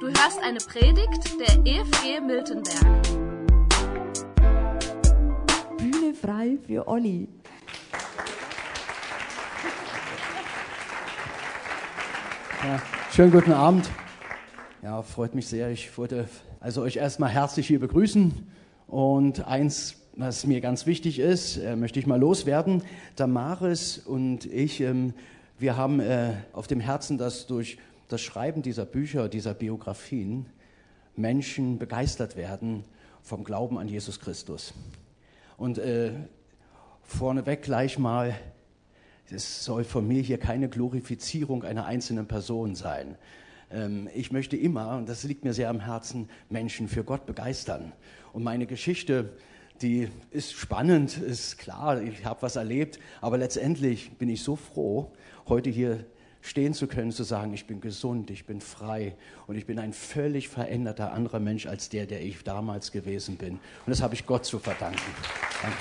Du hörst eine Predigt der EFG Miltenberg. Bühne frei für Olli. Ja, schönen guten Abend. Ja, freut mich sehr. Ich wollte also euch erstmal herzlich hier begrüßen. Und eins, was mir ganz wichtig ist, möchte ich mal loswerden. Damaris und ich, wir haben auf dem Herzen, dass durch das Schreiben dieser Bücher, dieser Biografien Menschen begeistert werden vom Glauben an Jesus Christus. Und vorneweg gleich mal, es soll von mir hier keine Glorifizierung einer einzelnen Person sein. Ich möchte immer, und das liegt mir sehr am Herzen, Menschen für Gott begeistern. Und meine Geschichte, die ist spannend, ist klar, ich habe was erlebt, aber letztendlich bin ich so froh, heute hier stehen zu können, zu sagen, ich bin gesund, ich bin frei und ich bin ein völlig veränderter anderer Mensch als der ich damals gewesen bin. Und das habe ich Gott zu verdanken. Danke.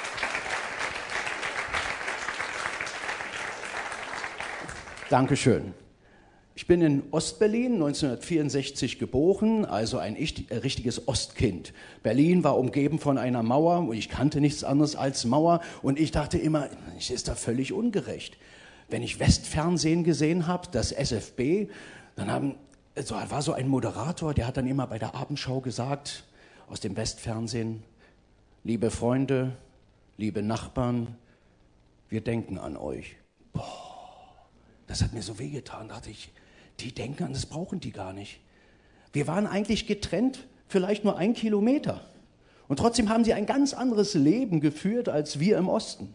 Dankeschön. Ich bin in Ostberlin 1964 geboren, also ein richtiges Ostkind. Berlin war umgeben von einer Mauer und ich kannte nichts anderes als Mauer und ich dachte immer, es ist da völlig ungerecht. Wenn ich Westfernsehen gesehen habe, das SFB, dann war so ein Moderator, der hat dann immer bei der Abendschau gesagt, aus dem Westfernsehen, liebe Freunde, liebe Nachbarn, wir denken an euch. Boah, das hat mir so wehgetan, dachte ich, die denken an, das brauchen die gar nicht. Wir waren eigentlich getrennt, vielleicht nur 1 Kilometer. Und trotzdem haben sie ein ganz anderes Leben geführt als wir im Osten.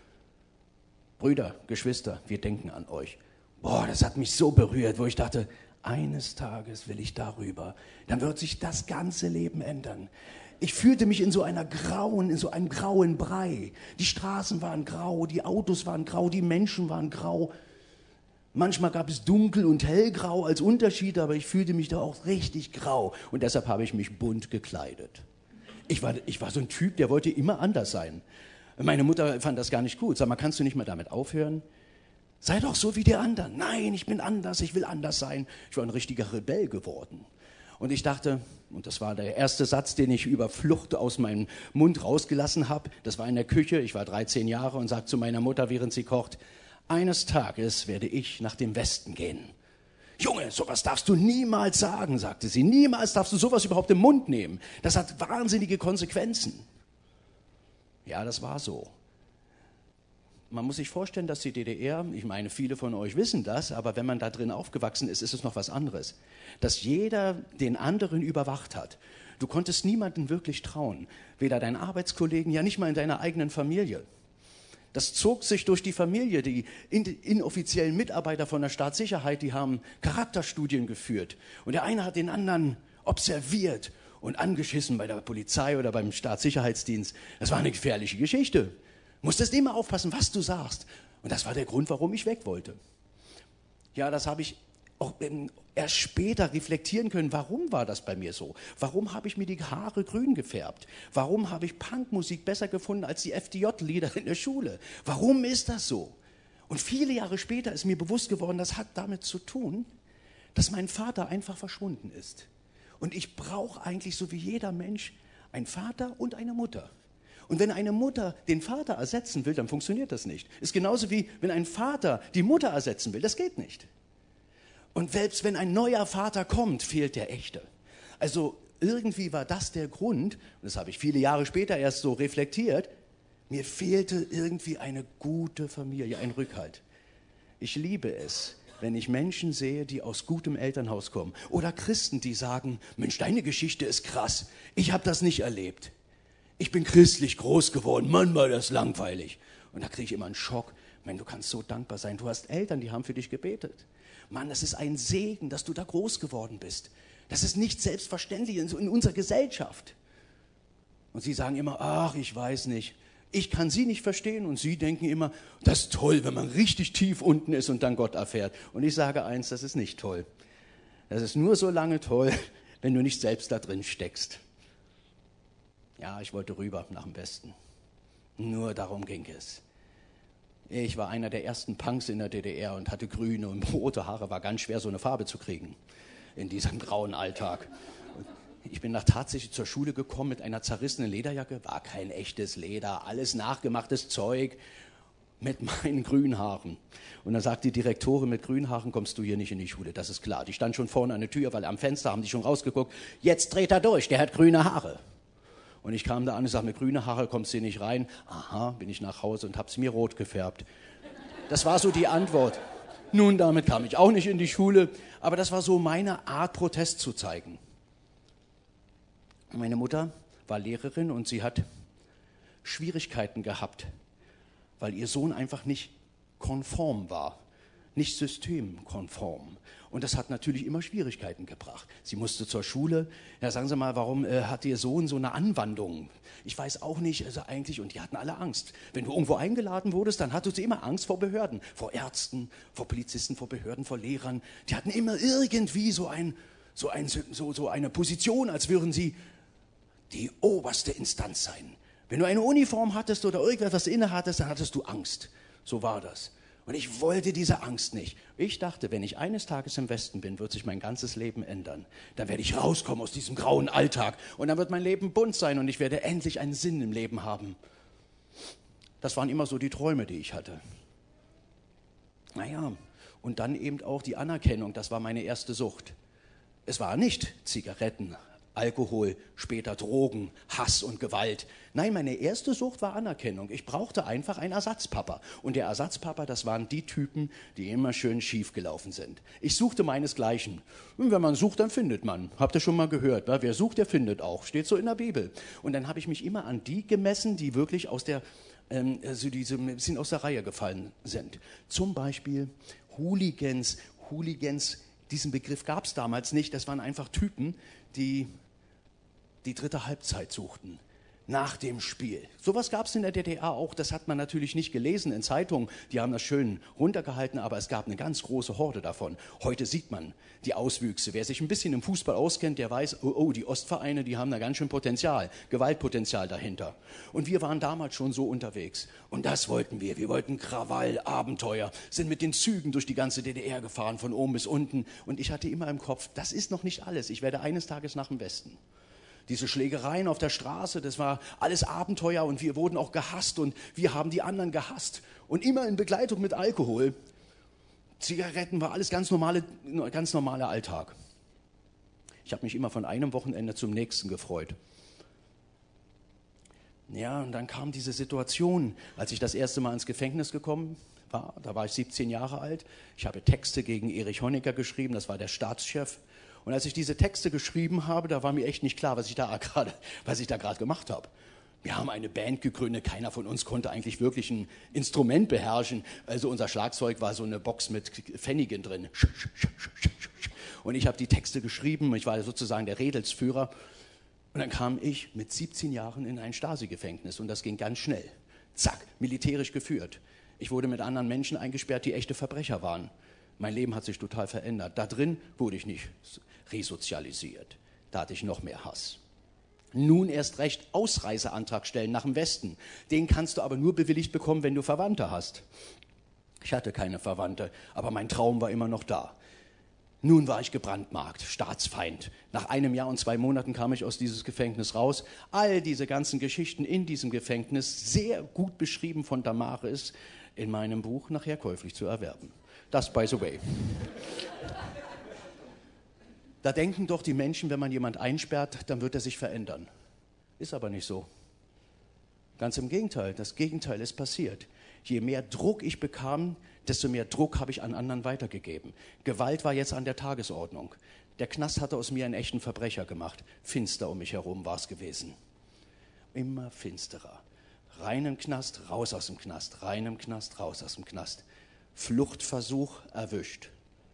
Brüder, Geschwister, wir denken an euch. Boah, das hat mich so berührt, wo ich dachte, eines Tages will ich darüber. Dann wird sich das ganze Leben ändern. Ich fühlte mich in so einem grauen Brei. Die Straßen waren grau, die Autos waren grau, die Menschen waren grau. Manchmal gab es dunkel und hellgrau als Unterschied, aber ich fühlte mich da auch richtig grau. Und deshalb habe ich mich bunt gekleidet. Ich war so ein Typ, der wollte immer anders sein. Meine Mutter fand das gar nicht gut. Sag mal, kannst du nicht mal damit aufhören? Sei doch so wie die anderen. Nein, ich bin anders, ich will anders sein. Ich war ein richtiger Rebell geworden. Und ich dachte, und das war der erste Satz, den ich über Flucht aus meinem Mund rausgelassen habe, das war in der Küche, ich war 13 Jahre und sagte zu meiner Mutter, während sie kocht, eines Tages werde ich nach dem Westen gehen. Junge, sowas darfst du niemals sagen, sagte sie. Niemals darfst du sowas überhaupt im Mund nehmen. Das hat wahnsinnige Konsequenzen. Ja, das war so. Man muss sich vorstellen, dass die DDR, ich meine, viele von euch wissen das, aber wenn man da drin aufgewachsen ist, ist es noch was anderes. Dass jeder den anderen überwacht hat. Du konntest niemandem wirklich trauen. Weder deinen Arbeitskollegen, ja nicht mal in deiner eigenen Familie. Das zog sich durch die Familie. Die inoffiziellen Mitarbeiter von der Staatssicherheit, die haben Charakterstudien geführt. Und der eine hat den anderen observiert und angeschissen bei der Polizei oder beim Staatssicherheitsdienst. Das war eine gefährliche Geschichte. Du musstest immer aufpassen, was du sagst. Und das war der Grund, warum ich weg wollte. Ja, das habe ich auch erst später reflektieren können. Warum war das bei mir so? Warum habe ich mir die Haare grün gefärbt? Warum habe ich Punkmusik besser gefunden als die FDJ-Lieder in der Schule? Warum ist das so? Und viele Jahre später ist mir bewusst geworden, das hat damit zu tun, dass mein Vater einfach verschwunden ist. Und ich brauche eigentlich, so wie jeder Mensch, einen Vater und eine Mutter. Und wenn eine Mutter den Vater ersetzen will, dann funktioniert das nicht. Ist genauso wie, wenn ein Vater die Mutter ersetzen will, das geht nicht. Und selbst wenn ein neuer Vater kommt, fehlt der echte. Also irgendwie war das der Grund, und das habe ich viele Jahre später erst so reflektiert, mir fehlte irgendwie eine gute Familie, ein Rückhalt. Ich liebe es, wenn ich Menschen sehe, die aus gutem Elternhaus kommen. Oder Christen, die sagen, Mensch, deine Geschichte ist krass. Ich habe das nicht erlebt. Ich bin christlich groß geworden. Mann, war das langweilig. Und da kriege ich immer einen Schock. Mensch, du kannst so dankbar sein. Du hast Eltern, die haben für dich gebetet. Mann, das ist ein Segen, dass du da groß geworden bist. Das ist nicht selbstverständlich in unserer Gesellschaft. Und sie sagen immer, ach, ich weiß nicht. Ich kann sie nicht verstehen und sie denken immer, das ist toll, wenn man richtig tief unten ist und dann Gott erfährt. Und ich sage eins, das ist nicht toll. Das ist nur so lange toll, wenn du nicht selbst da drin steckst. Ja, ich wollte rüber nach dem Westen. Nur darum ging es. Ich war einer der ersten Punks in der DDR und hatte grüne und rote Haare, war ganz schwer, so eine Farbe zu kriegen. in diesem grauen Alltag. Ich bin tatsächlich zur Schule gekommen mit einer zerrissenen Lederjacke, war kein echtes Leder, alles nachgemachtes Zeug mit meinen grünen Haaren. Und dann sagt die Direktorin, mit grünen Haaren kommst du hier nicht in die Schule, das ist klar. Die stand schon vorne an der Tür, weil am Fenster haben die schon rausgeguckt, jetzt dreht er durch, der hat grüne Haare. Und ich kam da an und sagte, mit grünen Haare kommst du hier nicht rein. Aha, bin ich nach Hause und hab's mir rot gefärbt. Das war so die Antwort. Nun, damit kam ich auch nicht in die Schule, aber das war so meine Art, Protest zu zeigen. Meine Mutter war Lehrerin und sie hat Schwierigkeiten gehabt, weil ihr Sohn einfach nicht konform war, nicht systemkonform. Und das hat natürlich immer Schwierigkeiten gebracht. Sie musste zur Schule. Ja, sagen Sie mal, warum hat Ihr Sohn so eine Anwandlung? Ich weiß auch nicht, also eigentlich, und die hatten alle Angst. Wenn du irgendwo eingeladen wurdest, dann hattest du immer Angst vor Behörden, vor Ärzten, vor Polizisten, vor Behörden, vor Lehrern. Die hatten immer irgendwie so eine Position, als würden sie die oberste Instanz sein. Wenn du eine Uniform hattest oder irgendetwas inne hattest, dann hattest du Angst. So war das. Und ich wollte diese Angst nicht. Ich dachte, wenn ich eines Tages im Westen bin, wird sich mein ganzes Leben ändern. Dann werde ich rauskommen aus diesem grauen Alltag. Und dann wird mein Leben bunt sein und ich werde endlich einen Sinn im Leben haben. Das waren immer so die Träume, die ich hatte. Naja, und dann eben auch die Anerkennung. Das war meine erste Sucht. Es war nicht Zigaretten, Alkohol, später Drogen, Hass und Gewalt. Nein, meine erste Sucht war Anerkennung. Ich brauchte einfach einen Ersatzpapa. Und der Ersatzpapa, das waren die Typen, die immer schön schief gelaufen sind. Ich suchte meinesgleichen. Und wenn man sucht, dann findet man. Habt ihr schon mal gehört? Wer sucht, der findet auch. Steht so in der Bibel. Und dann habe ich mich immer an die gemessen, die wirklich aus der, ein bisschen aus der Reihe gefallen sind. Zum Beispiel Hooligans. Hooligans, diesen Begriff gab es damals nicht. Das waren einfach Typen, die dritte Halbzeit suchten, nach dem Spiel. Sowas gab es in der DDR auch, das hat man natürlich nicht gelesen in Zeitungen, die haben das schön runtergehalten, aber es gab eine ganz große Horde davon. Heute sieht man die Auswüchse. Wer sich ein bisschen im Fußball auskennt, der weiß, oh, die Ostvereine, die haben da ganz schön Potenzial, Gewaltpotenzial dahinter. Und wir waren damals schon so unterwegs. Und das wollten wir. Wir wollten Krawall, Abenteuer, sind mit den Zügen durch die ganze DDR gefahren, von oben bis unten. Und ich hatte immer im Kopf, das ist noch nicht alles. Ich werde eines Tages nach dem Westen. Diese Schlägereien auf der Straße, das war alles Abenteuer und wir wurden auch gehasst und wir haben die anderen gehasst. Und immer in Begleitung mit Alkohol. Zigaretten war alles ganz normaler Alltag. Ich habe mich immer von einem Wochenende zum nächsten gefreut. Ja, und dann kam diese Situation, als ich das erste Mal ins Gefängnis gekommen war. Da war ich 17 Jahre alt. Ich habe Texte gegen Erich Honecker geschrieben, das war der Staatschef. Und als ich diese Texte geschrieben habe, da war mir echt nicht klar, was ich da gerade gemacht habe. Wir haben eine Band gegründet, keiner von uns konnte eigentlich wirklich ein Instrument beherrschen. Also unser Schlagzeug war so eine Box mit Pfennigen drin. Und ich habe die Texte geschrieben, ich war sozusagen der Redelsführer. Und dann kam ich mit 17 Jahren in ein Stasi-Gefängnis und das ging ganz schnell. Zack, militärisch geführt. Ich wurde mit anderen Menschen eingesperrt, die echte Verbrecher waren. Mein Leben hat sich total verändert. Da drin wurde ich nicht resozialisiert. Da hatte ich noch mehr Hass. Nun erst recht Ausreiseantrag stellen nach dem Westen. Den kannst du aber nur bewilligt bekommen, wenn du Verwandte hast. Ich hatte keine Verwandte, aber mein Traum war immer noch da. Nun war ich gebrandmarkt, Staatsfeind. Nach 1 Jahr und 2 Monaten kam ich aus dieses Gefängnis raus. All diese ganzen Geschichten in diesem Gefängnis, sehr gut beschrieben von Damaris, in meinem Buch nachher käuflich zu erwerben. Das by the way. Da denken doch die Menschen, wenn man jemand einsperrt, dann wird er sich verändern. Ist aber nicht so. Ganz im Gegenteil, das Gegenteil ist passiert. Je mehr Druck ich bekam, desto mehr Druck habe ich an anderen weitergegeben. Gewalt war jetzt an der Tagesordnung. Der Knast hatte aus mir einen echten Verbrecher gemacht. Finster um mich herum war es gewesen. Immer finsterer. Rein im Knast, raus aus dem Knast. Rein im Knast, raus aus dem Knast. Fluchtversuch erwischt.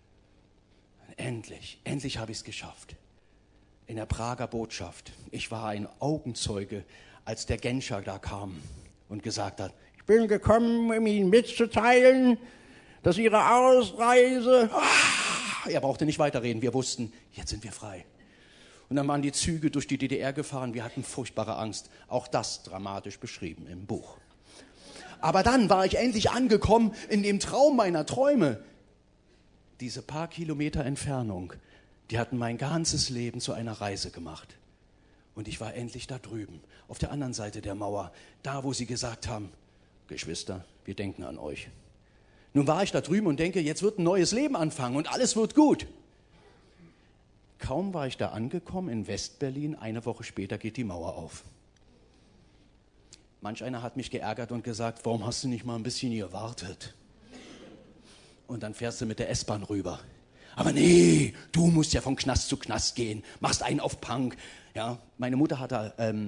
Endlich habe ich es geschafft. In der Prager Botschaft. Ich war ein Augenzeuge, als der Genscher da kam und gesagt hat, ich bin gekommen, um Ihnen mitzuteilen, dass Ihre Ausreise... Er brauchte nicht weiterreden, wir wussten, jetzt sind wir frei. Und dann waren die Züge durch die DDR gefahren, wir hatten furchtbare Angst. Auch das dramatisch beschrieben im Buch. Aber dann war ich endlich angekommen in dem Traum meiner Träume. Diese paar Kilometer Entfernung, Die hatten mein ganzes Leben zu einer Reise gemacht. Und ich war endlich da drüben, auf der anderen Seite der Mauer, da wo sie gesagt haben, Geschwister, wir denken an euch. Nun war ich da drüben und denke, jetzt wird ein neues Leben anfangen und alles wird gut. Kaum war ich da angekommen in Westberlin, eine Woche später geht die Mauer auf. Manch einer hat mich geärgert und gesagt, warum hast du nicht mal ein bisschen gewartet? Und dann fährst du mit der S-Bahn rüber. Aber nee, du musst ja von Knast zu Knast gehen, machst einen auf Punk. Ja, meine Mutter hatte,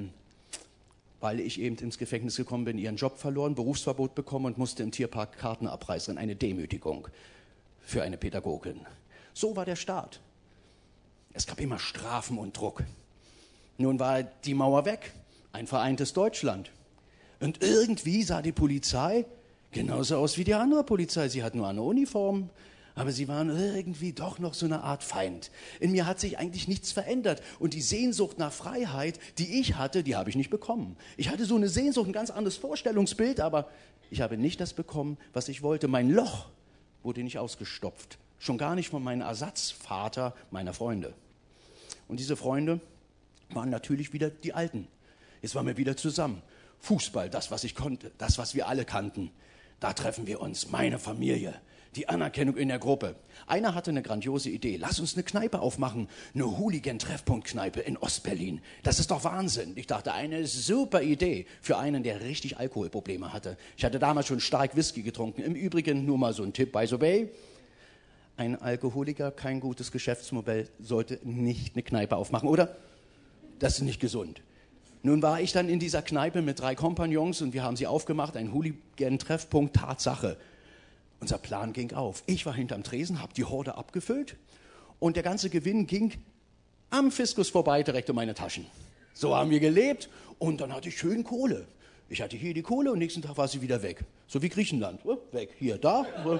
weil ich eben ins Gefängnis gekommen bin, ihren Job verloren, Berufsverbot bekommen und musste im Tierpark Karten abreißen. Eine Demütigung für eine Pädagogin. So war der Start. Es gab immer Strafen und Druck. Nun war die Mauer weg, ein vereintes Deutschland. Und irgendwie sah die Polizei genauso aus wie die andere Polizei. Sie hatten nur eine Uniform. Aber sie waren irgendwie doch noch so eine Art Feind. In mir hat sich eigentlich nichts verändert. Und die Sehnsucht nach Freiheit, die ich hatte, die habe ich nicht bekommen. Ich hatte so eine Sehnsucht, ein ganz anderes Vorstellungsbild, aber ich habe nicht das bekommen, was ich wollte. Mein Loch wurde nicht ausgestopft. Schon gar nicht von meinem Ersatzvater meiner Freunde. Und diese Freunde waren natürlich wieder die Alten. Jetzt waren wir wieder zusammen. Fußball, das, was ich konnte, das, was wir alle kannten. Da treffen wir uns, meine Familie. Die Anerkennung in der Gruppe. Einer hatte eine grandiose Idee. Lass uns eine Kneipe aufmachen. Eine Hooligan-Treffpunkt-Kneipe in Ostberlin. Das ist doch Wahnsinn. Ich dachte, eine super Idee für einen, der richtig Alkoholprobleme hatte. Ich hatte damals schon stark Whisky getrunken. Im Übrigen nur mal so ein Tipp by the way. Ein Alkoholiker, kein gutes Geschäftsmodell, sollte nicht eine Kneipe aufmachen, oder? Das ist nicht gesund. Nun war ich dann in dieser Kneipe mit 3 Kompagnons und wir haben sie aufgemacht. Ein Hooligan-Treffpunkt, Tatsache. Unser Plan ging auf. Ich war hinterm Tresen, habe die Horde abgefüllt und der ganze Gewinn ging am Fiskus vorbei, direkt um meine Taschen. So haben wir gelebt und dann hatte ich schön Kohle. Ich hatte hier die Kohle und nächsten Tag war sie wieder weg. So wie Griechenland. Weg. Hier, da.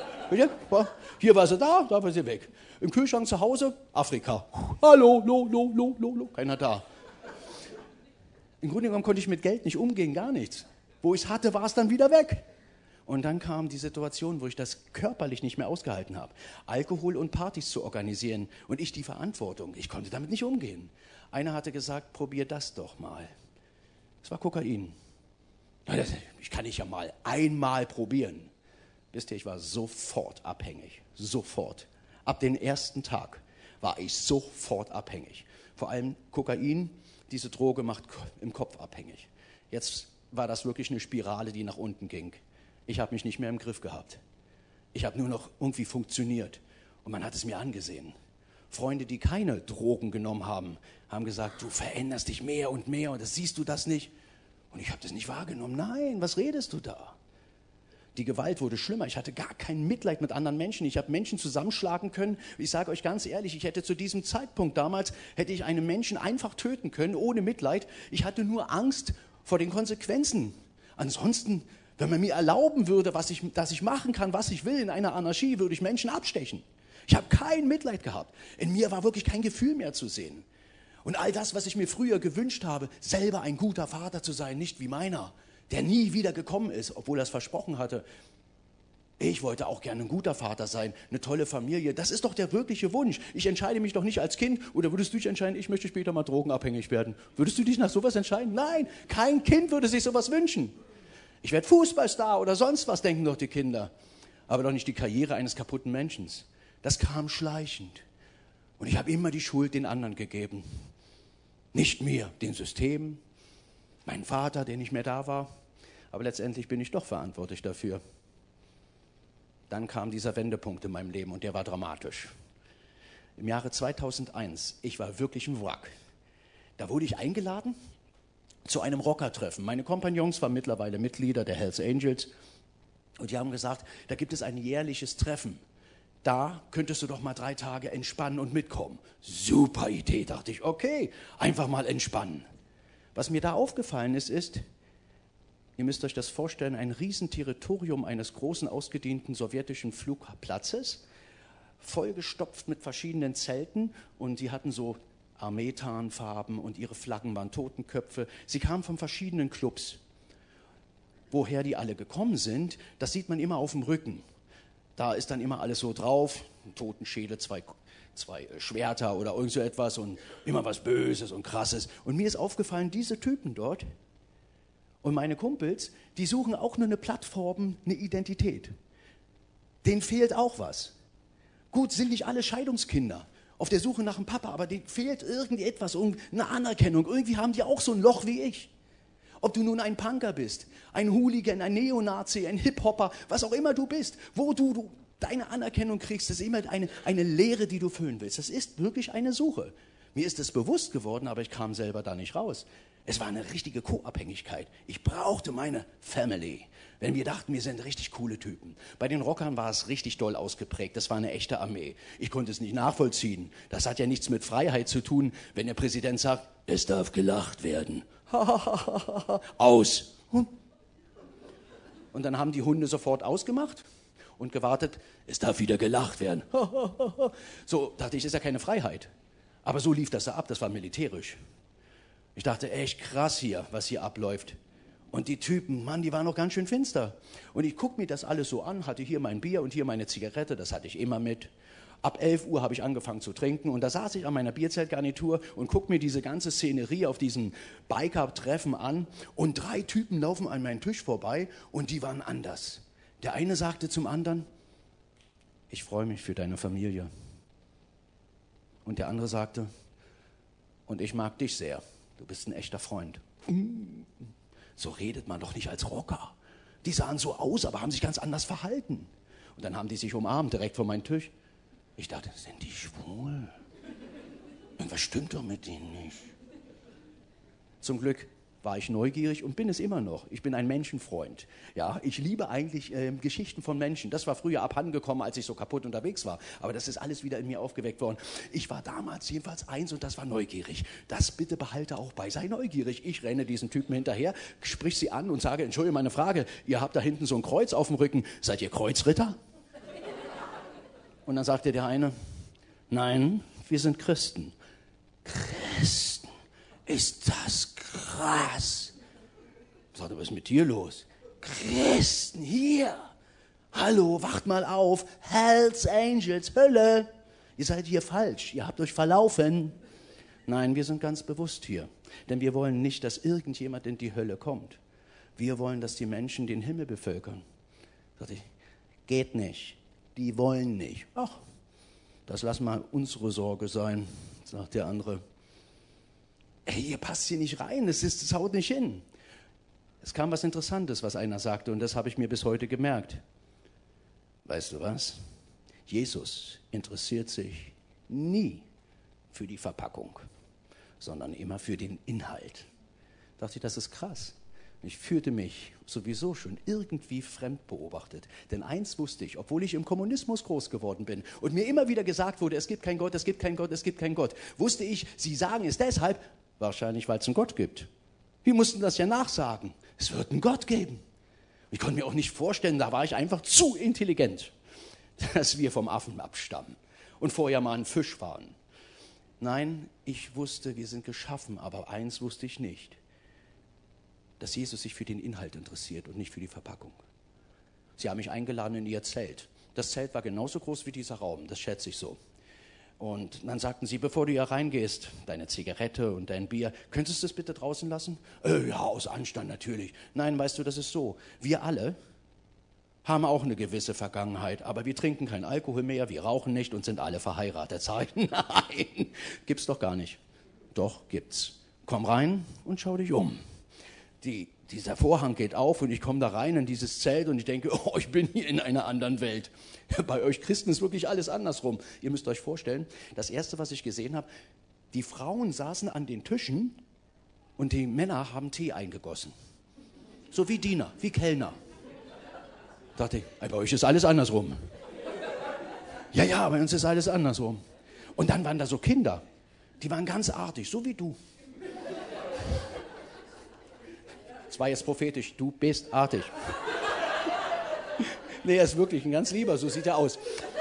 Hier war sie da war sie weg. Im Kühlschrank zu Hause, Afrika. Hallo, lo. Keiner da. Im Grunde genommen konnte ich mit Geld nicht umgehen, gar nichts. Wo ich es hatte, war es dann wieder weg. Und dann kam die Situation, wo ich das körperlich nicht mehr ausgehalten habe. Alkohol und Partys zu organisieren und ich die Verantwortung. Ich konnte damit nicht umgehen. Einer hatte gesagt, probier das doch mal. Das war Kokain. Ich kann nicht ja mal einmal probieren. Wisst ihr, ich war sofort abhängig. Sofort. Ab dem ersten Tag war ich sofort abhängig. Vor allem Kokain, diese Droge macht im Kopf abhängig. Jetzt war das wirklich eine Spirale, die nach unten ging. Ich habe mich nicht mehr im Griff gehabt. Ich habe nur noch irgendwie funktioniert. Und man hat es mir angesehen. Freunde, die keine Drogen genommen haben, haben gesagt, du veränderst dich mehr und mehr und das siehst du das nicht. Und ich habe das nicht wahrgenommen. Nein, was redest du da? Die Gewalt wurde schlimmer. Ich hatte gar kein Mitleid mit anderen Menschen. Ich habe Menschen zusammenschlagen können. Ich sage euch ganz ehrlich, ich hätte zu diesem Zeitpunkt damals, hätte ich einen Menschen einfach töten können, ohne Mitleid. Ich hatte nur Angst vor den Konsequenzen. Ansonsten, wenn man mir erlauben würde, dass ich machen kann, was ich will in einer Anarchie, würde ich Menschen abstechen. Ich habe kein Mitleid gehabt. In mir war wirklich kein Gefühl mehr zu sehen. Und all das, was ich mir früher gewünscht habe, selber ein guter Vater zu sein, nicht wie meiner, der nie wieder gekommen ist, obwohl er es versprochen hatte. Ich wollte auch gerne ein guter Vater sein, eine tolle Familie. Das ist doch der wirkliche Wunsch. Ich entscheide mich doch nicht als Kind, oder würdest du dich entscheiden, ich möchte später mal drogenabhängig werden? Würdest du dich nach sowas entscheiden? Nein, kein Kind würde sich sowas wünschen. Ich werde Fußballstar oder sonst was, denken doch die Kinder. Aber doch nicht die Karriere eines kaputten Menschen. Das kam schleichend. Und ich habe immer die Schuld den anderen gegeben. Nicht mir, dem System, mein Vater, der nicht mehr da war. Aber letztendlich bin ich doch verantwortlich dafür. Dann kam dieser Wendepunkt in meinem Leben und der war dramatisch. Im Jahre 2001, ich war wirklich ein Wrack. Da wurde ich eingeladen zu einem Rockertreffen. Meine Kompagnons waren mittlerweile Mitglieder der Hells Angels und die haben gesagt, da gibt es ein jährliches Treffen. Da könntest du doch mal 3 Tage entspannen und mitkommen. Super Idee, dachte ich. Okay, einfach mal entspannen. Was mir da aufgefallen ist, ihr müsst euch das vorstellen, ein Riesenterritorium eines großen ausgedehnten sowjetischen Flugplatzes, vollgestopft mit verschiedenen Zelten und sie hatten so Armeetarnfarben und ihre Flaggen waren Totenköpfe. Sie kamen von verschiedenen Clubs. Woher die alle gekommen sind, das sieht man immer auf dem Rücken. Da ist dann immer alles so drauf, ein Totenschädel, 2 Schwerter oder irgend so etwas und immer was Böses und Krasses. Und mir ist aufgefallen, diese Typen dort und meine Kumpels, die suchen auch nur eine Plattform, eine Identität. Denen fehlt auch was. Gut, sind nicht alle Scheidungskinder auf der Suche nach einem Papa, aber denen fehlt irgendetwas, eine Anerkennung. Irgendwie haben die auch so ein Loch wie ich. Ob du nun ein Punker bist, ein Hooligan, ein Neonazi, ein Hip-Hopper, was auch immer du bist, wo du deine Anerkennung kriegst, das ist immer eine Leere, die du füllen willst. Das ist wirklich eine Suche. Mir ist es bewusst geworden, aber ich kam selber da nicht raus. Es war eine richtige Co-Abhängigkeit. Ich brauchte meine Family. Wenn wir dachten, wir sind richtig coole Typen. Bei den Rockern war es richtig doll ausgeprägt. Das war eine echte Armee. Ich konnte es nicht nachvollziehen. Das hat ja nichts mit Freiheit zu tun, wenn der Präsident sagt, es darf gelacht werden. Aus. Und dann haben die Hunde sofort ausgemacht und gewartet, es darf wieder gelacht werden. So dachte ich, ist ja keine Freiheit. Aber so lief das da ab, das war militärisch. Ich dachte, echt krass hier, was hier abläuft. Und die Typen, Mann, die waren noch ganz schön finster. Und ich gucke mir das alles so an, hatte hier mein Bier und hier meine Zigarette, das hatte ich immer mit. Ab 11 Uhr habe ich angefangen zu trinken und da saß ich an meiner Bierzeltgarnitur und gucke mir diese ganze Szenerie auf diesem Biker-Treffen an und 3 Typen laufen an meinen Tisch vorbei und die waren anders. Der eine sagte zum anderen, ich freue mich für deine Familie. Und der andere sagte, und ich mag dich sehr, du bist ein echter Freund. So redet man doch nicht als Rocker. Die sahen so aus, aber haben sich ganz anders verhalten. Und dann haben die sich umarmt, direkt vor meinem Tisch. Ich dachte, sind die schwul? Irgendwas stimmt doch mit denen nicht. Zum Glück war ich neugierig und bin es immer noch. Ich bin ein Menschenfreund. Ja, ich liebe eigentlich Geschichten von Menschen. Das war früher abhandengekommen, als ich so kaputt unterwegs war. Aber das ist alles wieder in mir aufgeweckt worden. Ich war damals jedenfalls eins und das war neugierig. Das bitte behalte auch bei. Sei neugierig. Ich renne diesen Typen hinterher, sprich sie an und sage, Entschuldigung, meine Frage, ihr habt da hinten so ein Kreuz auf dem Rücken. Seid ihr Kreuzritter? Und dann sagte der eine, nein, wir sind Christen. Christen? Ist das krass? Ich sagte, was ist mit dir los? Christen, hier. Hallo, wacht mal auf. Hells Angels, Hölle. Ihr seid hier falsch, ihr habt euch verlaufen. Nein, wir sind ganz bewusst hier. Denn wir wollen nicht, dass irgendjemand in die Hölle kommt. Wir wollen, dass die Menschen den Himmel bevölkern. Sagte ich, geht nicht. Die wollen nicht. Ach, das lass mal unsere Sorge sein, sagt der andere. Ey, ihr passt hier nicht rein, das haut nicht hin. Es kam was Interessantes, was einer sagte, und das habe ich mir bis heute gemerkt. Weißt du was? Jesus interessiert sich nie für die Verpackung, sondern immer für den Inhalt. Da dachte ich, das ist krass. Ich fühlte mich sowieso schon irgendwie fremd beobachtet. Denn eins wusste ich, obwohl ich im Kommunismus groß geworden bin und mir immer wieder gesagt wurde, es gibt keinen Gott, es gibt keinen Gott, es gibt keinen Gott, wusste ich, sie sagen es deshalb, wahrscheinlich weil es einen Gott gibt. Wir mussten das ja nachsagen. Es wird einen Gott geben. Ich konnte mir auch nicht vorstellen, da war ich einfach zu intelligent, dass wir vom Affen abstammen und vorher mal ein Fisch waren. Nein, ich wusste, wir sind geschaffen, aber eins wusste ich nicht. Dass Jesus sich für den Inhalt interessiert und nicht für die Verpackung. Sie haben mich eingeladen in ihr Zelt. Das Zelt war genauso groß wie dieser Raum, das schätze ich so. Und dann sagten sie, bevor du hier reingehst, deine Zigarette und dein Bier, könntest du es bitte draußen lassen? Ja, aus Anstand natürlich. Nein, weißt du, das ist so. Wir alle haben auch eine gewisse Vergangenheit, aber wir trinken keinen Alkohol mehr, wir rauchen nicht und sind alle verheiratet. Sag ich, nein, gibt's doch gar nicht. Doch, gibt's. Komm rein und schau dich um. Dieser Vorhang geht auf und ich komme da rein in dieses Zelt und ich denke, oh, ich bin hier in einer anderen Welt. Bei euch Christen ist wirklich alles andersrum. Ihr müsst euch vorstellen, das Erste, was ich gesehen habe, die Frauen saßen an den Tischen und die Männer haben Tee eingegossen. So wie Diener, wie Kellner. Da dachte ich, bei euch ist alles andersrum. Ja, bei uns ist alles andersrum. Und dann waren da so Kinder, die waren ganz artig, so wie du. Das war jetzt prophetisch, du bist artig. Nee, er ist wirklich ein ganz Lieber, so sieht er aus.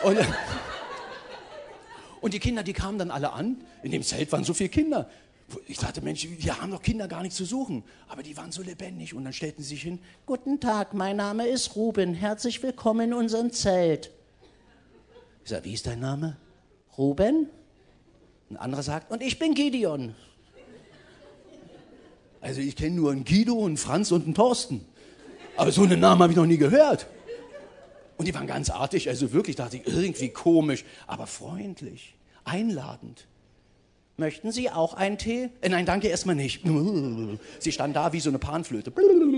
Und die Kinder, die kamen dann alle an. In dem Zelt waren so viele Kinder. Ich dachte, Mensch, wir haben doch Kinder gar nicht zu suchen. Aber die waren so lebendig. Und dann stellten sie sich hin. Guten Tag, mein Name ist Ruben. Herzlich willkommen in unserem Zelt. Ich sage, wie ist dein Name? Ruben? Ein anderer sagt, und ich bin Gideon. Also ich kenne nur einen Guido, einen Franz und einen Thorsten. Aber so einen Namen habe ich noch nie gehört. Und die waren ganz artig, also wirklich, dachte ich, irgendwie komisch, aber freundlich, einladend. Möchten Sie auch einen Tee? Nein, danke, erstmal nicht. Sie stand da wie so eine Panflöte.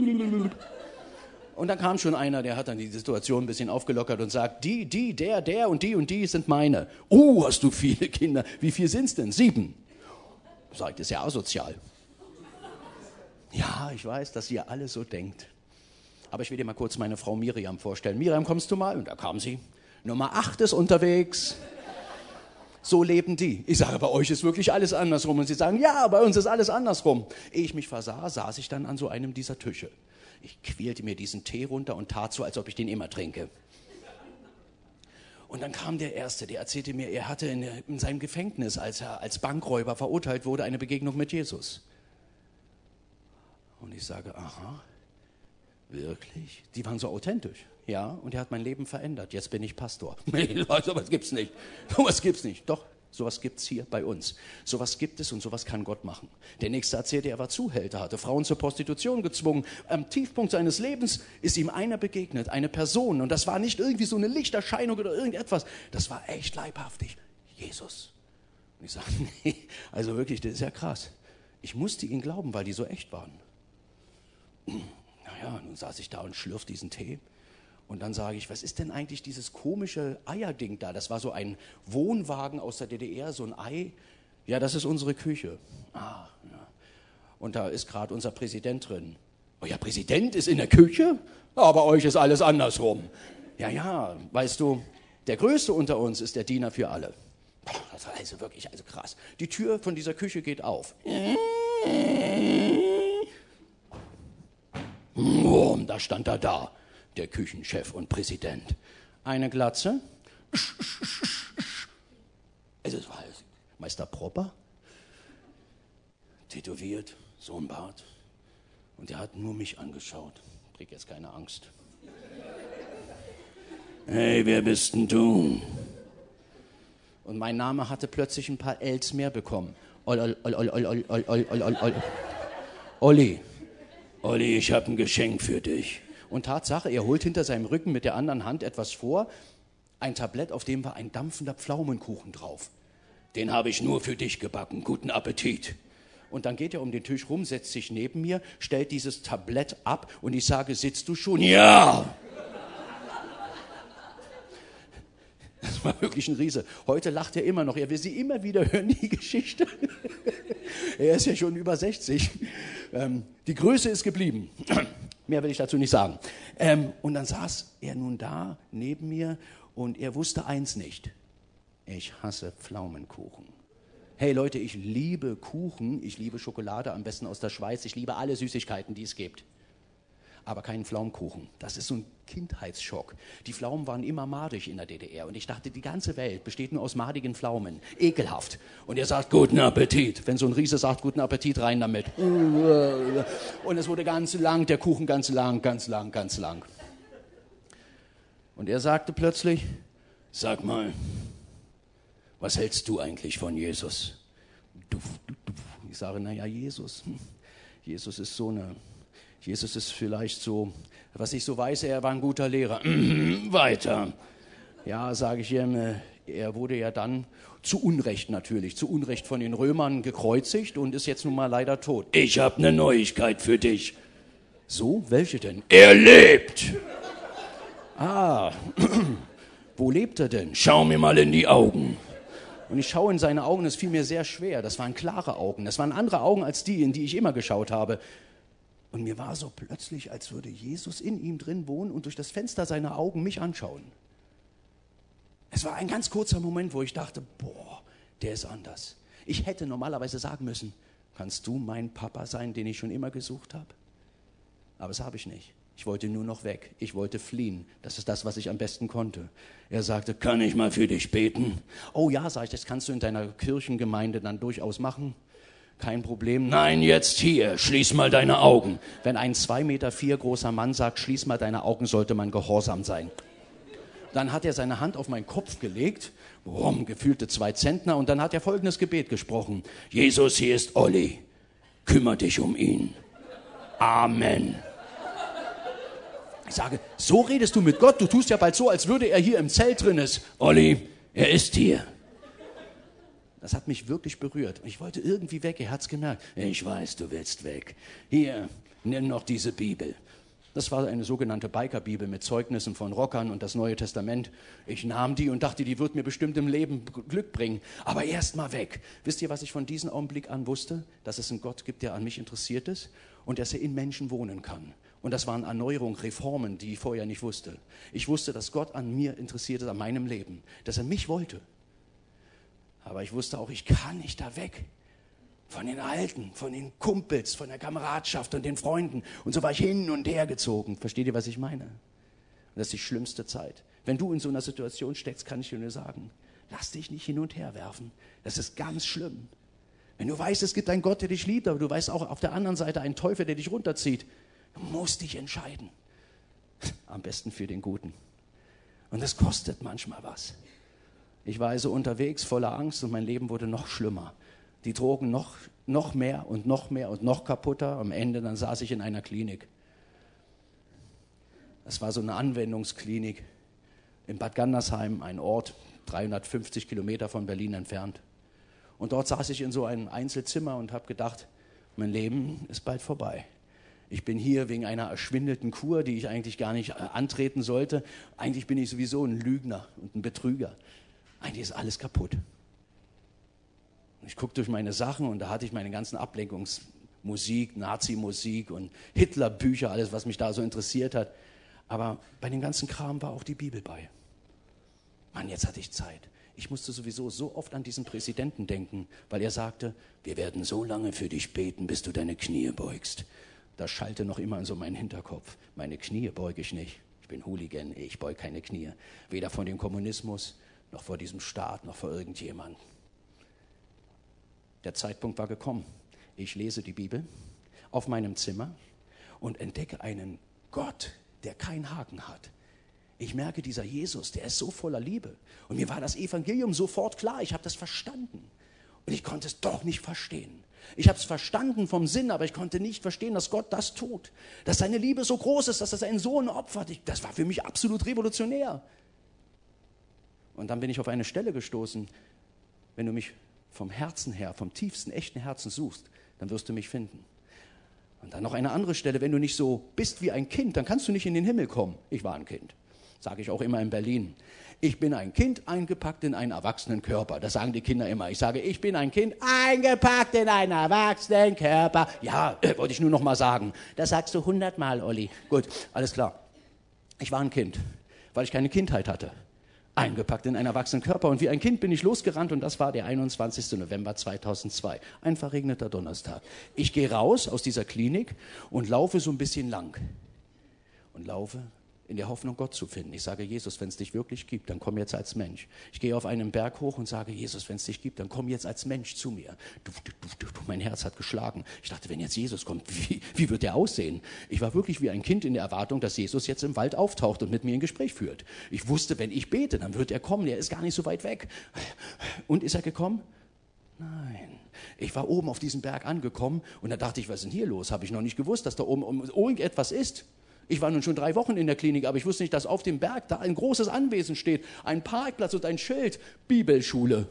Und dann kam schon einer, der hat dann die Situation ein bisschen aufgelockert und sagt, der und die sind meine. Oh, hast du viele Kinder. Wie viel sind's denn? 7. Sagt, ist ja asozial. Ja, ich weiß, dass ihr alle so denkt. Aber ich will dir mal kurz meine Frau Miriam vorstellen. Miriam, kommst du mal? Und da kam sie. Nummer 8 ist unterwegs. So leben die. Ich sage, bei euch ist wirklich alles andersrum. Und sie sagen, ja, bei uns ist alles andersrum. Ehe ich mich versah, saß ich dann an so einem dieser Tische. Ich quälte mir diesen Tee runter und tat so, als ob ich den immer trinke. Und dann kam der Erste, der erzählte mir, er hatte in seinem Gefängnis, als er als Bankräuber verurteilt wurde, eine Begegnung mit Jesus. Und ich sage, aha, wirklich? Die waren so authentisch. Ja, und er hat mein Leben verändert. Jetzt bin ich Pastor. Nee, sowas gibt's nicht. Sowas gibt's nicht. Doch, sowas gibt's hier bei uns. Sowas gibt es und sowas kann Gott machen. Der Nächste erzählte, er war Zuhälter, hatte Frauen zur Prostitution gezwungen. Am Tiefpunkt seines Lebens ist ihm einer begegnet, eine Person. Und das war nicht irgendwie so eine Lichterscheinung oder irgendetwas. Das war echt leibhaftig. Jesus. Und ich sage, nee, also wirklich, das ist ja krass. Ich musste ihnen glauben, weil die so echt waren. Naja, nun saß ich da und schlürfte diesen Tee. Und dann sage ich, was ist denn eigentlich dieses komische Eierding da? Das war so ein Wohnwagen aus der DDR, so ein Ei. Ja, das ist unsere Küche. Ah, ja. Und da ist gerade unser Präsident drin. Oh ja, Präsident ist in der Küche? Aber bei euch ist alles andersrum. Ja, weißt du, der Größte unter uns ist der Diener für alle. Das war also wirklich krass. Die Tür von dieser Küche geht auf. Da stand er da, der Küchenchef und Präsident. Eine Glatze. Also es war Meister Propper, tätowiert, so ein Bart. Und er hat nur mich angeschaut. Krieg jetzt keine Angst. Hey, wer bist denn du? Und mein Name hatte plötzlich ein paar Ls mehr bekommen. Olli. Olli, ich habe ein Geschenk für dich. Und Tatsache, er holt hinter seinem Rücken mit der anderen Hand etwas vor. Ein Tablett, auf dem war ein dampfender Pflaumenkuchen drauf. Den habe ich nur für dich gebacken. Guten Appetit. Und dann geht er um den Tisch rum, setzt sich neben mir, stellt dieses Tablett ab und ich sage, sitzt du schon? Ja! Das war wirklich ein Riese. Heute lacht er immer noch. Er will sie immer wieder hören, die Geschichte. Er ist ja schon über 60. Die Größe ist geblieben. Mehr will ich dazu nicht sagen. Und dann saß er nun da neben mir und er wusste eins nicht. Ich hasse Pflaumenkuchen. Hey Leute, ich liebe Kuchen, ich liebe Schokolade, am besten aus der Schweiz. Ich liebe alle Süßigkeiten, die es gibt. Aber keinen Pflaumenkuchen. Das ist so ein Kindheitsschock. Die Pflaumen waren immer madig in der DDR. Und ich dachte, die ganze Welt besteht nur aus madigen Pflaumen. Ekelhaft. Und er sagt, guten Appetit. Wenn so ein Riese sagt, guten Appetit, rein damit. Und es wurde ganz lang, der Kuchen ganz lang. Und er sagte plötzlich, sag mal, was hältst du eigentlich von Jesus? Ich sage, naja, Jesus ist so eine... Jesus ist vielleicht so, was ich so weiß, er war ein guter Lehrer. Weiter. Ja, sage ich ihm, er wurde ja dann zu Unrecht von den Römern gekreuzigt und ist jetzt nun mal leider tot. Ich habe eine Neuigkeit für dich. So, welche denn? Er lebt. Ah, wo lebt er denn? Schau mir mal in die Augen. Und ich schaue in seine Augen, es fiel mir sehr schwer. Das waren klare Augen, das waren andere Augen als die, in die ich immer geschaut habe. Und mir war so plötzlich, als würde Jesus in ihm drin wohnen und durch das Fenster seiner Augen mich anschauen. Es war ein ganz kurzer Moment, wo ich dachte, boah, der ist anders. Ich hätte normalerweise sagen müssen, kannst du mein Papa sein, den ich schon immer gesucht habe? Aber das habe ich nicht. Ich wollte nur noch weg. Ich wollte fliehen. Das ist das, was ich am besten konnte. Er sagte, kann ich mal für dich beten? Oh ja, sag ich, das kannst du in deiner Kirchengemeinde dann durchaus machen. Kein Problem. Nein, jetzt hier, schließ mal deine Augen. Wenn ein 2,4 Meter großer Mann sagt, schließ mal deine Augen, sollte man gehorsam sein. Dann hat er seine Hand auf meinen Kopf gelegt gefühlte 2 Zentner. Und dann hat er folgendes Gebet gesprochen. Jesus, hier ist Olli. Kümmere dich um ihn. Amen. Ich sage, so redest du mit Gott? Du tust ja bald so, als würde er hier im Zelt drin ist. Olli, er ist hier. Das hat mich wirklich berührt. Ich wollte irgendwie weg, er hat's gemerkt. Ich weiß, du willst weg. Hier, nimm noch diese Bibel. Das war eine sogenannte Biker-Bibel mit Zeugnissen von Rockern und das Neue Testament. Ich nahm die und dachte, die wird mir bestimmt im Leben Glück bringen. Aber erst mal weg. Wisst ihr, was ich von diesem Augenblick an wusste? Dass es einen Gott gibt, der an mich interessiert ist und dass er in Menschen wohnen kann. Und das waren Erneuerungen, Reformen, die ich vorher nicht wusste. Ich wusste, dass Gott an mir interessiert ist, an meinem Leben. Dass er mich wollte. Aber ich wusste auch, ich kann nicht da weg. Von den Alten, von den Kumpels, von der Kameradschaft und den Freunden. Und so war ich hin und her gezogen. Versteht ihr, was ich meine? Und das ist die schlimmste Zeit. Wenn du in so einer Situation steckst, kann ich dir nur sagen, lass dich nicht hin und her werfen. Das ist ganz schlimm. Wenn du weißt, es gibt einen Gott, der dich liebt, aber du weißt auch auf der anderen Seite einen Teufel, der dich runterzieht, du musst dich entscheiden. Am besten für den Guten. Und das kostet manchmal was. Ich war also unterwegs voller Angst und mein Leben wurde noch schlimmer. Die Drogen noch mehr und noch kaputter. Am Ende dann saß ich in einer Klinik. Das war so eine Anwendungsklinik in Bad Gandersheim, ein Ort 350 Kilometer von Berlin entfernt. Und dort saß ich in so einem Einzelzimmer und habe gedacht, mein Leben ist bald vorbei. Ich bin hier wegen einer erschwindelten Kur, die ich eigentlich gar nicht antreten sollte. Eigentlich bin ich sowieso ein Lügner und ein Betrüger. Eigentlich ist alles kaputt. Ich gucke durch meine Sachen und da hatte ich meine ganzen Ablenkungsmusik, Nazi-Musik und Hitler-Bücher, alles, was mich da so interessiert hat. Aber bei dem ganzen Kram war auch die Bibel bei. Mann, jetzt hatte ich Zeit. Ich musste sowieso so oft an diesen Präsidenten denken, weil er sagte, wir werden so lange für dich beten, bis du deine Knie beugst. Das schallte noch immer in so meinen Hinterkopf. Meine Knie beuge ich nicht. Ich bin Hooligan, ich beuge keine Knie. Weder vor dem Kommunismus, noch vor diesem Staat, noch vor irgendjemand. Der Zeitpunkt war gekommen. Ich lese die Bibel auf meinem Zimmer und entdecke einen Gott, der keinen Haken hat. Ich merke, dieser Jesus, der ist so voller Liebe. Und mir war das Evangelium sofort klar. Ich habe das verstanden. Und ich konnte es doch nicht verstehen. Ich habe es verstanden vom Sinn, aber ich konnte nicht verstehen, dass Gott das tut. Dass seine Liebe so groß ist, dass er seinen Sohn opfert. Das war für mich absolut revolutionär. Und dann bin ich auf eine Stelle gestoßen, wenn du mich vom Herzen her, vom tiefsten, echten Herzen suchst, dann wirst du mich finden. Und dann noch eine andere Stelle, wenn du nicht so bist wie ein Kind, dann kannst du nicht in den Himmel kommen. Ich war ein Kind, sage ich auch immer in Berlin. Ich bin ein Kind eingepackt in einen erwachsenen Körper. Das sagen die Kinder immer. Ich sage, ich bin ein Kind eingepackt in einen erwachsenen Körper. Ja, wollte ich nur noch mal sagen. Das sagst du 100-mal, Olli. Gut, alles klar. Ich war ein Kind, weil ich keine Kindheit hatte. Eingepackt in einen erwachsenen Körper. Und wie ein Kind bin ich losgerannt und das war der 21. November 2002. Ein verregneter Donnerstag. Ich gehe raus aus dieser Klinik und laufe so ein bisschen lang. Und laufe in der Hoffnung, Gott zu finden. Ich sage, Jesus, wenn es dich wirklich gibt, dann komm jetzt als Mensch. Ich gehe auf einen Berg hoch und sage, Jesus, wenn es dich gibt, dann komm jetzt als Mensch zu mir. Mein Herz hat geschlagen. Ich dachte, wenn jetzt Jesus kommt, wie wird der aussehen? Ich war wirklich wie ein Kind in der Erwartung, dass Jesus jetzt im Wald auftaucht und mit mir ein Gespräch führt. Ich wusste, wenn ich bete, dann wird er kommen. Er ist gar nicht so weit weg. Und ist er gekommen? Nein. Ich war oben auf diesem Berg angekommen und da dachte ich, was ist denn hier los? Habe ich noch nicht gewusst, dass da oben irgendetwas ist. Ich war nun schon 3 Wochen in der Klinik, aber ich wusste nicht, dass auf dem Berg da ein großes Anwesen steht, ein Parkplatz und ein Schild, Bibelschule.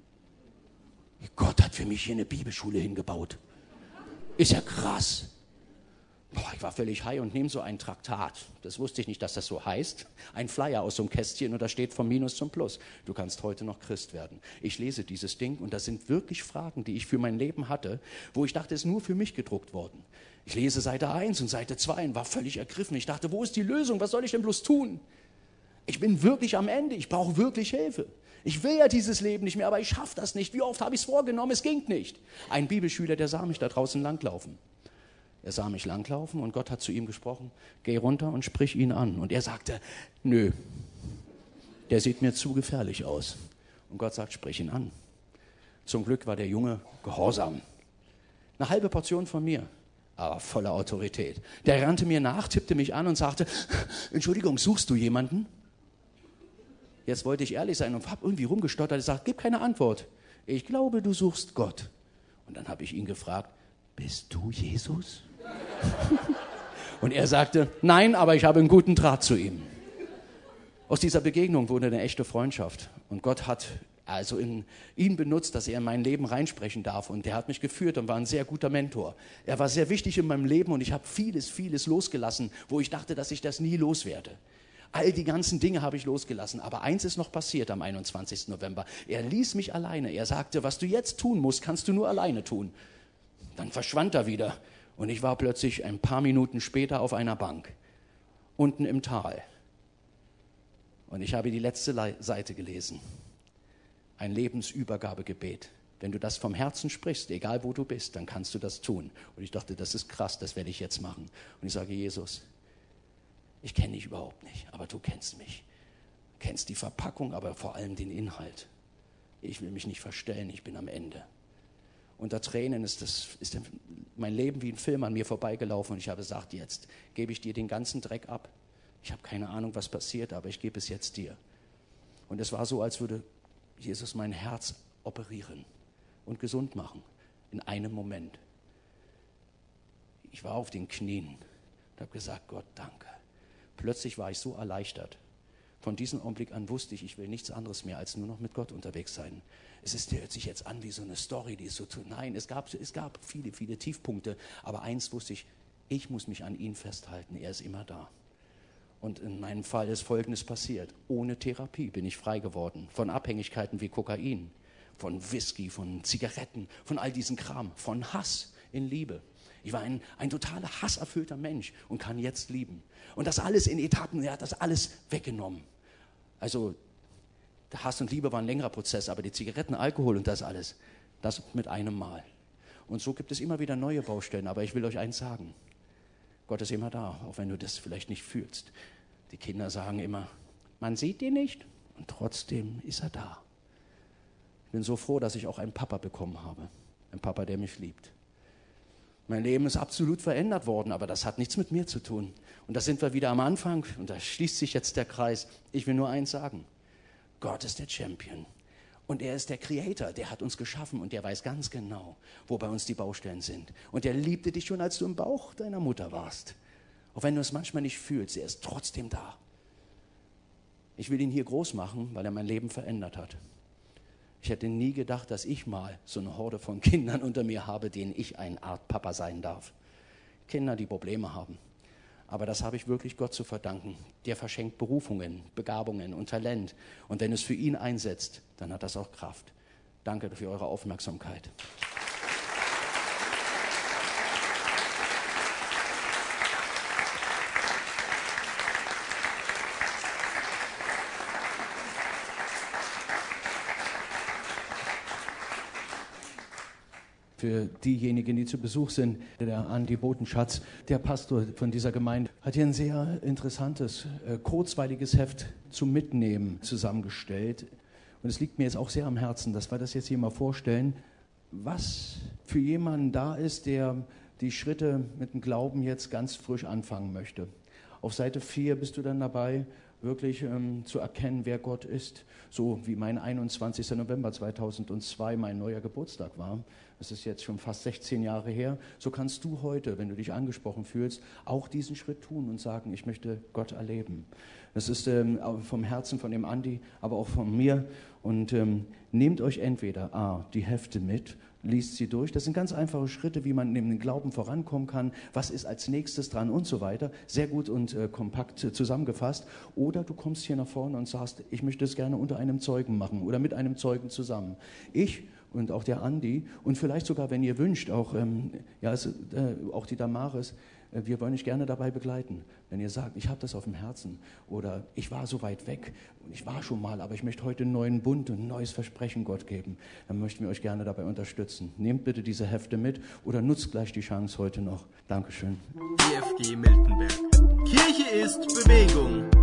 Gott hat für mich hier eine Bibelschule hingebaut. Ist ja krass. Ich war völlig high und nehme so ein Traktat. Das wusste ich nicht, dass das so heißt. Ein Flyer aus so einem Kästchen und da steht vom Minus zum Plus. Du kannst heute noch Christ werden. Ich lese dieses Ding und das sind wirklich Fragen, die ich für mein Leben hatte, wo ich dachte, es ist nur für mich gedruckt worden. Ich lese Seite 1 und Seite 2 und war völlig ergriffen. Ich dachte, wo ist die Lösung? Was soll ich denn bloß tun? Ich bin wirklich am Ende. Ich brauche wirklich Hilfe. Ich will ja dieses Leben nicht mehr, aber ich schaffe das nicht. Wie oft habe ich es vorgenommen? Es ging nicht. Ein Bibelschüler, der sah mich da draußen langlaufen. Er sah mich langlaufen und Gott hat zu ihm gesprochen, geh runter und sprich ihn an. Und er sagte, nö, der sieht mir zu gefährlich aus. Und Gott sagt, sprich ihn an. Zum Glück war der Junge gehorsam. Eine halbe Portion von mir, aber voller Autorität. Der rannte mir nach, tippte mich an und sagte, Entschuldigung, suchst du jemanden? Jetzt wollte ich ehrlich sein und habe irgendwie rumgestottert. Ich sagte, gib keine Antwort. Ich glaube, du suchst Gott. Und dann habe ich ihn gefragt, bist du Jesus? Und er sagte, nein, aber ich habe einen guten Draht zu ihm. Aus dieser Begegnung wurde eine echte Freundschaft. Und Gott hat also ihn benutzt, dass er in mein Leben reinsprechen darf. Und er hat mich geführt und war ein sehr guter Mentor. Er war sehr wichtig in meinem Leben und ich habe vieles losgelassen, wo ich dachte, dass ich das nie loswerde. All die ganzen Dinge habe ich losgelassen. Aber eins ist noch passiert am 21. November. Er ließ mich alleine. Er sagte, was du jetzt tun musst, kannst du nur alleine tun. Dann verschwand er wieder. Und ich war plötzlich ein paar Minuten später auf einer Bank, unten im Tal. Und ich habe die letzte Seite gelesen. Ein Lebensübergabegebet. Wenn du das vom Herzen sprichst, egal wo du bist, dann kannst du das tun. Und ich dachte, das ist krass, das werde ich jetzt machen. Und ich sage, Jesus, ich kenne dich überhaupt nicht, aber du kennst mich. Du kennst die Verpackung, aber vor allem den Inhalt. Ich will mich nicht verstellen, ich bin am Ende. Unter Tränen ist mein Leben wie ein Film an mir vorbeigelaufen und ich habe gesagt, jetzt gebe ich dir den ganzen Dreck ab. Ich habe keine Ahnung, was passiert, aber ich gebe es jetzt dir. Und es war so, als würde Jesus mein Herz operieren und gesund machen in einem Moment. Ich war auf den Knien und habe gesagt, Gott, danke. Plötzlich war ich so erleichtert. Von diesem Augenblick an wusste ich will nichts anderes mehr, als nur noch mit Gott unterwegs sein. Hört sich jetzt an wie so eine Story, die ist so tut. Nein, es gab viele Tiefpunkte, aber eins wusste ich muss mich an ihn festhalten, er ist immer da. Und in meinem Fall ist Folgendes passiert. Ohne Therapie bin ich frei geworden von Abhängigkeiten wie Kokain, von Whisky, von Zigaretten, von all diesem Kram, von Hass in Liebe. Ich war ein totaler hasserfüllter Mensch und kann jetzt lieben. Und das alles in Etappen, er hat das alles weggenommen. Also der Hass und Liebe war ein längerer Prozess, aber die Zigaretten, Alkohol und das alles, das mit einem Mal. Und so gibt es immer wieder neue Baustellen, aber ich will euch eins sagen. Gott ist immer da, auch wenn du das vielleicht nicht fühlst. Die Kinder sagen immer, man sieht ihn nicht und trotzdem ist er da. Ich bin so froh, dass ich auch einen Papa bekommen habe. Ein Papa, der mich liebt. Mein Leben ist absolut verändert worden, aber das hat nichts mit mir zu tun. Und da sind wir wieder am Anfang und da schließt sich jetzt der Kreis. Ich will nur eins sagen, Gott ist der Champion und er ist der Creator, der hat uns geschaffen und der weiß ganz genau, wo bei uns die Baustellen sind. Und er liebte dich schon, als du im Bauch deiner Mutter warst. Auch wenn du es manchmal nicht fühlst, er ist trotzdem da. Ich will ihn hier groß machen, weil er mein Leben verändert hat. Ich hätte nie gedacht, dass ich mal so eine Horde von Kindern unter mir habe, denen ich eine Art Papa sein darf. Kinder, die Probleme haben. Aber das habe ich wirklich Gott zu verdanken. Der verschenkt Berufungen, Begabungen und Talent. Und wenn es für ihn einsetzt, dann hat das auch Kraft. Danke für eure Aufmerksamkeit. Für diejenigen, die zu Besuch sind, der Andi Botenschatz, der Pastor von dieser Gemeinde, hat hier ein sehr interessantes, kurzweiliges Heft zum Mitnehmen zusammengestellt. Und es liegt mir jetzt auch sehr am Herzen, dass wir das jetzt hier mal vorstellen, was für jemanden da ist, der die Schritte mit dem Glauben jetzt ganz frisch anfangen möchte. Auf Seite 4 bist du dann dabei, wirklich zu erkennen, wer Gott ist. So wie mein 21. November 2002 mein neuer Geburtstag war. Das ist jetzt schon fast 16 Jahre her. So kannst du heute, wenn du dich angesprochen fühlst, auch diesen Schritt tun und sagen, ich möchte Gott erleben. Das ist vom Herzen von dem Andi, aber auch von mir. Und nehmt euch entweder die Hefte mit, liest sie durch. Das sind ganz einfache Schritte, wie man in den Glauben vorankommen kann. Was ist als nächstes dran und so weiter. Sehr gut und kompakt zusammengefasst. Oder du kommst hier nach vorne und sagst, ich möchte es gerne unter einem Zeugen machen oder mit einem Zeugen zusammen. Ich und auch der Andi und vielleicht sogar, wenn ihr wünscht, auch die Damaris, wir wollen euch gerne dabei begleiten. Wenn ihr sagt, ich habe das auf dem Herzen oder ich war so weit weg und ich war schon mal, aber ich möchte heute einen neuen Bund und ein neues Versprechen Gott geben, dann möchten wir euch gerne dabei unterstützen. Nehmt bitte diese Hefte mit oder nutzt gleich die Chance heute noch. Dankeschön. EFG Miltenberg. Kirche ist Bewegung.